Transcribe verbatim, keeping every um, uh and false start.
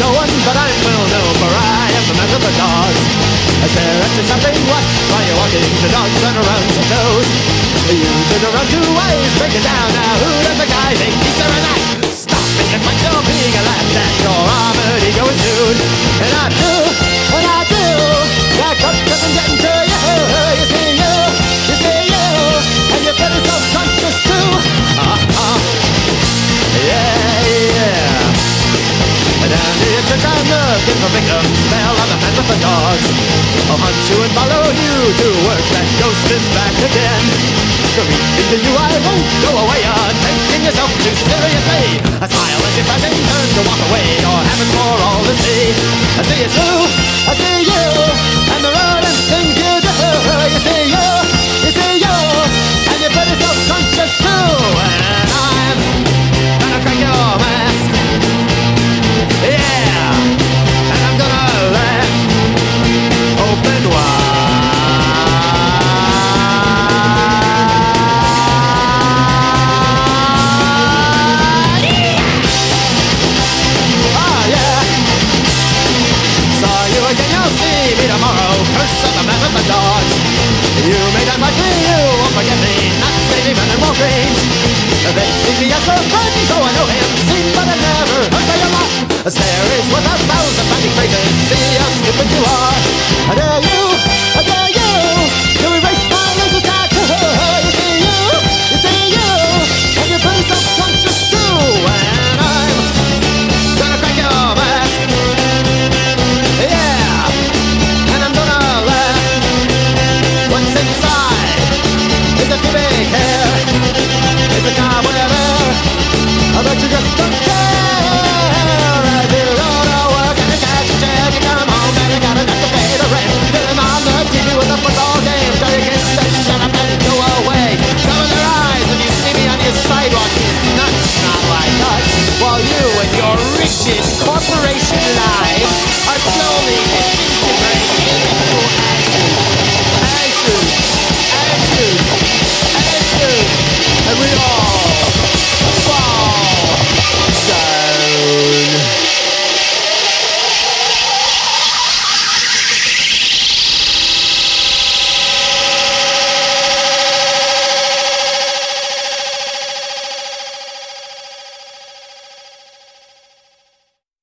no one, but I will know, for I am the man with the dogs. I stare at your shopping watch while you're walking. The dog turn around your toes. You turn around two ways, break it down. Now who does the guy think he's staring at? Stop it and fight your being a laugh at your armored ego is nude. And I do, and I do. That cup doesn't get into you. You see you, you see you, and you're pretty self-conscious too. Uh-huh. Yeah, yeah. Down to your church I'm looking for victims. Smell of the man with the dogs. I'll hunt you and follow you to work. That ghost is back again. Creeping to you I won't go away. You're taking yourself too seriously. I smile as you pass and turn to walk away. Your habits for all to see. I see you too, I see you, and the rodent things you do. You see you, you see you, and you're pretty self-conscious too. And I'm gonna crack your mask. Yeah, and I'm gonna laugh open wide. Yeah. Oh yeah. Saw you again, you'll see me tomorrow. Curse of the man with the dogs. You may not like me, you won't forget me. Not saving men and Walgreens. They see me as a friend, so I know him. Seen but I never heard by a lot. A stare is worth a thousand fighting phrases. See how stupid you are. I dare you, I dare you to erase my laser tattoo. You see you, you see you, and you're pretty self-conscious too. And I'm gonna crack your mask. Yeah, and I'm gonna laugh. What's inside is a pubic hair. It's a cowboy hair. I bet you just don't care. While you and your rigid corporation lives are slowly